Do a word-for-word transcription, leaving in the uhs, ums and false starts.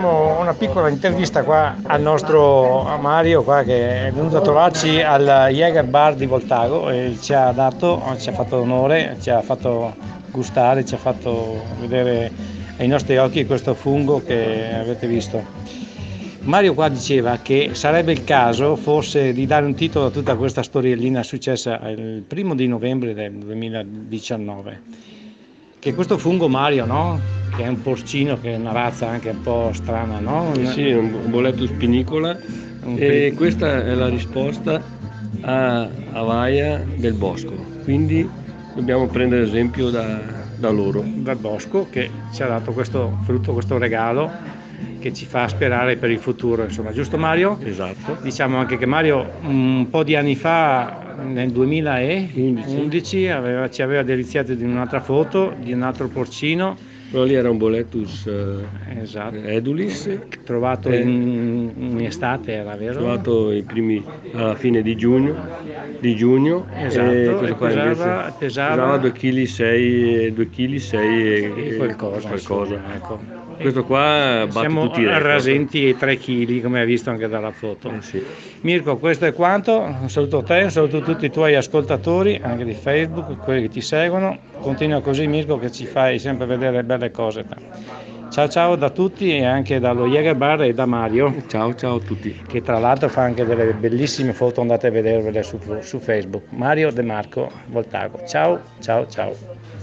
facciamo una piccola intervista qua al nostro Mario qua, che è venuto a trovarci al Jäger Bar di Voltago e ci ha dato, ci ha fatto onore, ci ha fatto gustare, ci ha fatto vedere ai nostri occhi questo fungo che avete visto. Mario qua diceva che sarebbe il caso forse di dare un titolo a tutta questa storiellina successa il primo di novembre del duemiladiciannove, che questo fungo, Mario, no? Che è un porcino, che è una razza anche un po' strana, no? Eh sì, è un boletto spinicola Un e pri- questa è la risposta a Avaia del bosco, quindi dobbiamo prendere esempio da, da loro. dal bosco, che ci ha dato questo frutto, questo regalo che ci fa sperare per il futuro, insomma, giusto Mario? Esatto. Diciamo anche che Mario un po' di anni fa, nel duemilaundici, aveva, ci aveva deliziato di un'altra foto di un altro porcino. Però lì era un Boletus eh, Esatto. edulis, Trovato eh, in, in estate, era vero? trovato i primi, alla fine di giugno, di giugno Esatto, e e questo qua pesava, invece pesava, pesava due virgola sei kg, e e qualcosa, qualcosa. insomma, ecco. Questo qua batte Siamo tutti i record. rasenti ai tre chili, come hai visto anche dalla foto. Eh sì. Mirko, questo è quanto. Un saluto a te, un saluto a tutti i tuoi ascoltatori, anche di Facebook, quelli che ti seguono. Continua così, Mirko, che ci fai sempre vedere belle cose. Ciao ciao da tutti e anche dallo Jäger Bar e da Mario, Ciao ciao a tutti. che tra l'altro fa anche delle bellissime foto, andate a vedervele su, su Facebook. Mario De Marco Voltago. Ciao ciao ciao.